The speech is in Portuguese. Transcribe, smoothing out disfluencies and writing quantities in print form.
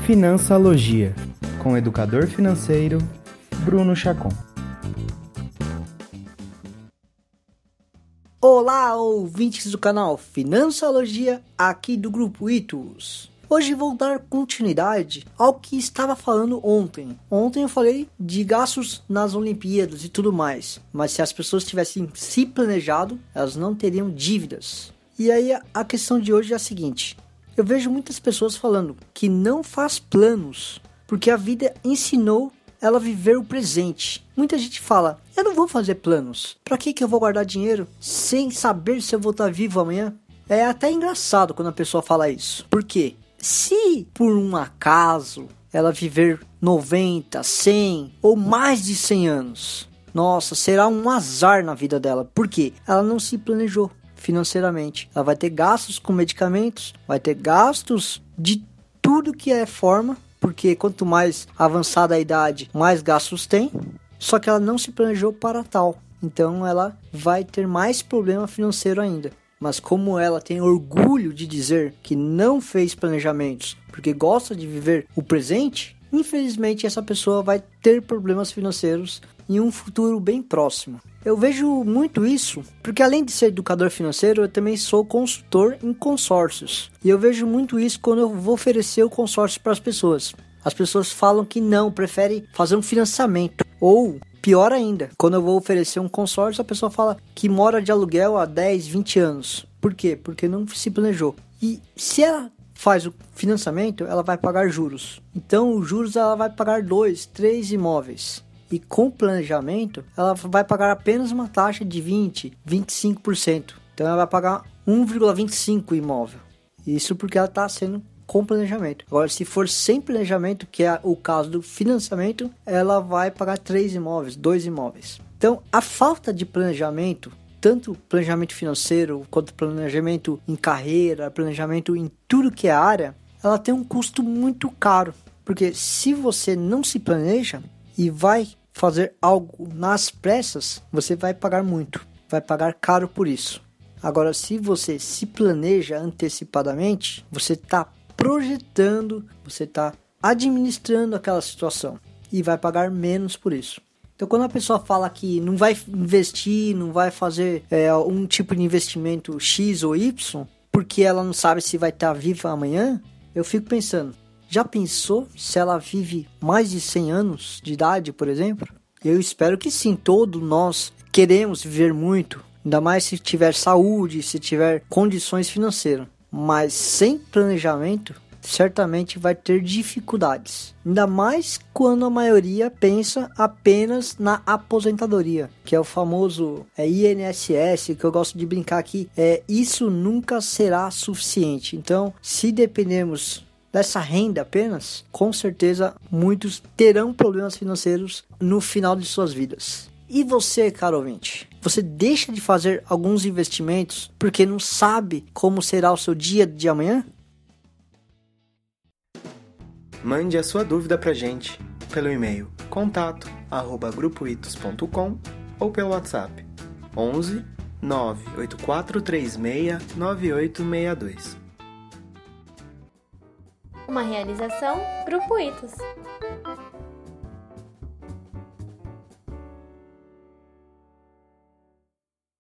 Financialogia, com o educador financeiro Bruno Chacon. Olá, ouvintes do canal Financialogia, aqui do Grupo Itus. Hoje vou dar continuidade ao que estava falando ontem. Ontem eu falei de gastos nas Olimpíadas e tudo mais, mas se as pessoas tivessem se planejado, elas não teriam dívidas. E aí a questão de hoje é a seguinte: eu vejo muitas pessoas falando que não faz planos, porque a vida ensinou ela a viver o presente. Muita gente fala, eu não vou fazer planos. Pra que eu vou guardar dinheiro sem saber se eu vou estar vivo amanhã? É até engraçado quando a pessoa fala isso. Por quê? Se por um acaso ela viver 90, 100 ou mais de 100 anos, nossa, será um azar na vida dela. Por quê? Ela não se planejou financeiramente. Ela vai ter gastos com medicamentos, vai ter gastos de tudo que é forma, porque quanto mais avançada a idade, mais gastos tem, só que ela não se planejou para tal. Então ela vai ter mais problema financeiro ainda. Mas como ela tem orgulho de dizer que não fez planejamentos, porque gosta de viver o presente, infelizmente essa pessoa vai ter problemas financeiros em um futuro bem próximo. Eu vejo muito isso, porque além de ser educador financeiro, eu também sou consultor em consórcios. E eu vejo muito isso quando eu vou oferecer o consórcio para as pessoas. As pessoas falam que não, preferem fazer um financiamento. Ou, pior ainda, quando eu vou oferecer um consórcio, a pessoa fala que mora de aluguel há 10, 20 anos. Por quê? Porque não se planejou. E se ela faz o financiamento, ela vai pagar juros. Então, os juros ela vai pagar 2, 3 imóveis. E com planejamento, ela vai pagar apenas uma taxa de 20%, 25%. Então ela vai pagar 1,25% imóvel. Isso porque ela está sendo com planejamento. Agora, se for sem planejamento, que é o caso do financiamento, ela vai pagar 3 imóveis, 2 imóveis. Então, a falta de planejamento, tanto planejamento financeiro, quanto planejamento em carreira, planejamento em tudo que é área, ela tem um custo muito caro. Porque se você não se planeja e vai fazer algo nas pressas, você vai pagar muito, vai pagar caro por isso. Agora, se você se planeja antecipadamente, você está projetando, você está administrando aquela situação e vai pagar menos por isso. Então, quando a pessoa fala que não vai investir, não vai fazer um tipo de investimento X ou Y, porque ela não sabe se vai estar viva amanhã, eu fico pensando, já pensou se ela vive mais de 100 anos de idade, por exemplo? Eu espero que sim, todos nós queremos viver muito, ainda mais se tiver saúde, se tiver condições financeiras. Mas sem planejamento, certamente vai ter dificuldades. Ainda mais quando a maioria pensa apenas na aposentadoria, que é o famoso INSS, que eu gosto de brincar aqui. Isso nunca será suficiente. Então, se dependermos dessa renda apenas, com certeza muitos terão problemas financeiros no final de suas vidas. E você, caro ouvinte? Você deixa de fazer alguns investimentos porque não sabe como será o seu dia de amanhã? Mande a sua dúvida pra gente pelo e-mail contato@grupoitus.com ou pelo WhatsApp 11 98436 9862. Uma realização Grupo Itus.